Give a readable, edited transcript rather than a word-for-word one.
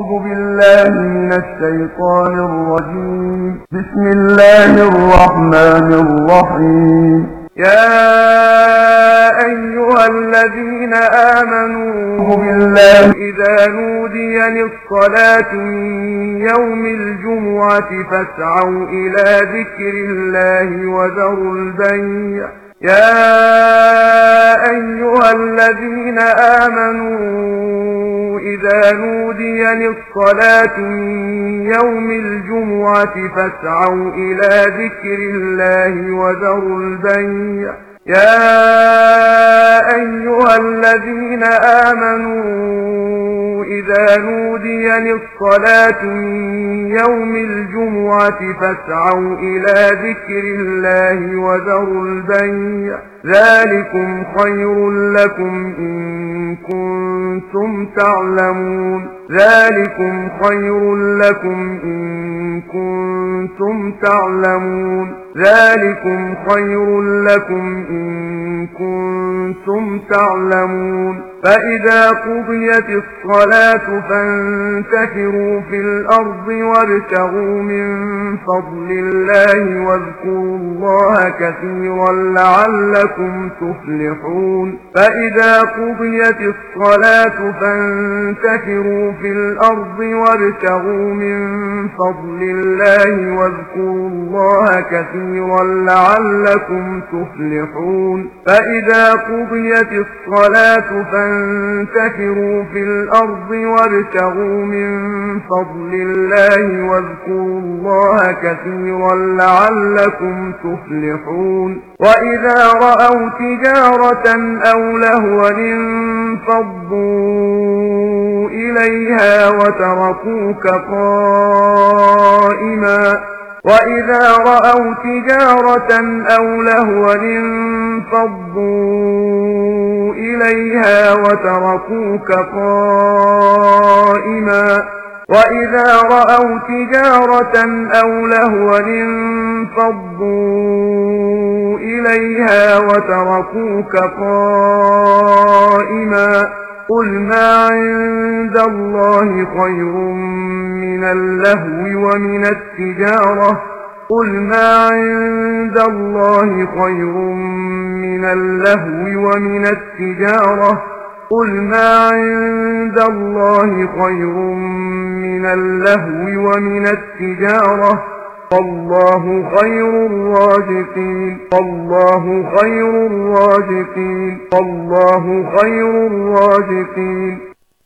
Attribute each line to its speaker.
Speaker 1: أعوذ بالله من الشيطان الرجيم. بسم الله الرحمن الرحيم. يا أيها الذين آمنوا بالله إذا نودي للصلاة من يوم الجمعة فاسعوا إلى ذكر الله وذروا البيع. يا أيها الذين آمنوا إذا نودي للصلاة من يوم الجمعة فاسعوا إلى ذكر الله وذروا البيع. يا أيها الذين آمنوا إذا نودي للصلاة من يوم الجمعة فاسعوا إلى ذكر الله وذروا البيع. ذلكم خير لكم إن كنتم تعلمون. ذلكم خير لكم إن كنتم تعلمون. ذلكم خير لكم إن كنتم تعلمون. فإذا قضيت الصلاة فانتشروا في الأرض وابتغوا من فضل الله واذكروا الله كثيرا لعلكم تفلحون. فإذا قضيت الصلاة فانتشروا في الأرض وابتغوا من فضل الله واذكروا الله كثيرا لعلكم تفلحون. فإذا قضيت الصلاة فانتشروا في الأرض وابتغوا من فضل الله واذكروا الله كثيرا لعلكم تفلحون. وإذا رأوا تجارة أو لهوا انفضوا إليها وتركوك قائما. وإذا رأوا تجارة أو لهوا انفضوا إليها وتركوك قائما. وإذا رأوا تجارة أو لهوا انفضوا إليها وتركوك قائما. قل ما عند الله خير من اللهو ومن التجارة. قل ما عند الله خير من اللهو ومن التجارة. قل ما عند الله خير من اللهو ومن التجارة. والله خير الرازقين. والله خير الرازقين. والله خير الرازقين.